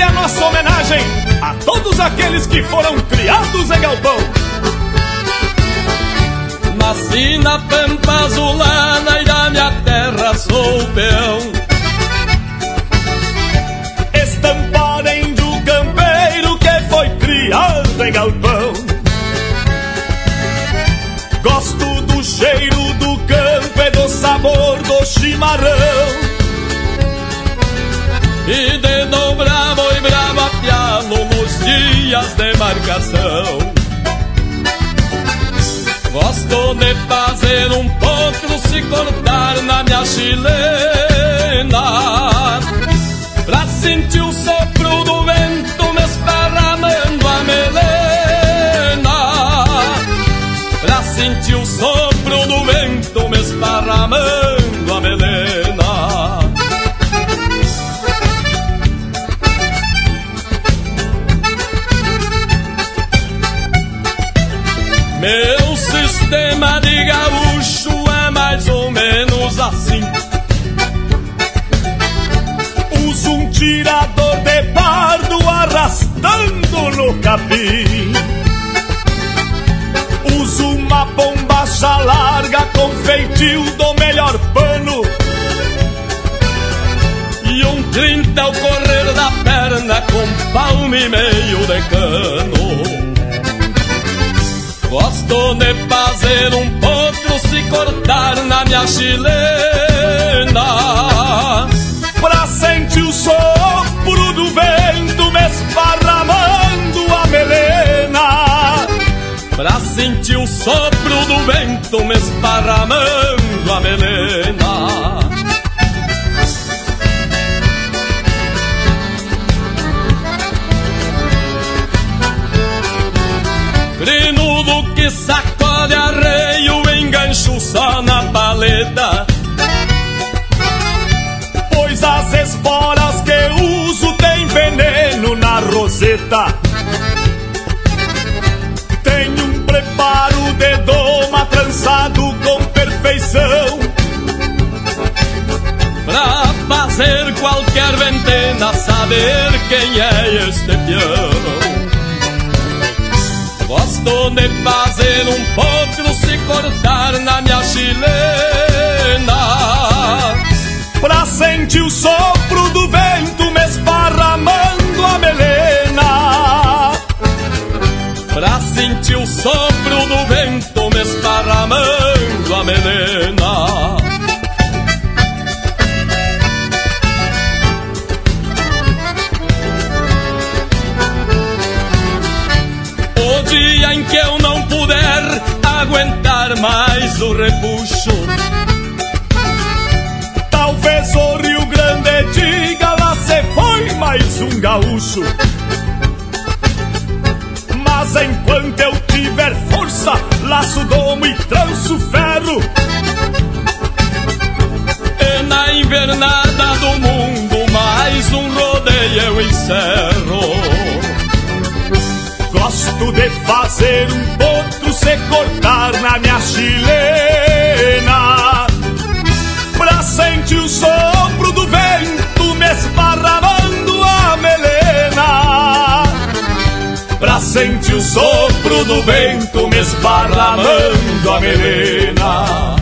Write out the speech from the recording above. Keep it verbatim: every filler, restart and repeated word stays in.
esta é a nossa homenagem a todos aqueles que foram criados em galpão. Nasci na pampa azulana e da minha terra sou peão. Estampado índio campeiro que foi criado em galpão. Gosto do cheiro do campo e do sabor do chimarrão. E de dobrar boi bravo a piano nos dias de marcação. Gosto de fazer um potro se cortar na minha chilena, pra sentir o sopro do vento me esparramando a melena, pra sentir o sopro do vento me esparramando a melena. Meu sistema de gaúcho é mais ou menos assim. Uso um tirador de pardo arrastando no capim. Uso uma bombacha larga com feitio do melhor pano. E um trinta ao correr da perna com palmo e meio de cano. Gosto de fazer um potro se cortar na minha chilena, pra sentir o sopro do vento me esparramando a melena, pra sentir o sopro do vento me esparramando a melena. Crinudo que sacode arreio, engancho só na paleta, pois as esporas que uso tem veneno na roseta. Tenho um preparo de doma trançado com perfeição, pra fazer qualquer ventena saber quem é este peão. Gosto de fazer um potro se cortar na minha chilena, pra sentir o sopro do vento me esparramando a melena, pra sentir o sopro do vento me esparramando a melena. O dia em que eu não puder aguentar mais o repuxo, talvez o Rio Grande diga: lá se foi mais um gaúcho. Mas enquanto eu tiver força, laço domo e tranço ferro. E na invernada do mundo mais um rodeio eu encerro. Gosto de fazer um potro se cortar na minha chilena, pra sentir o sopro do vento me esparramando a melena, pra sentir o sopro do vento me esparramando a melena.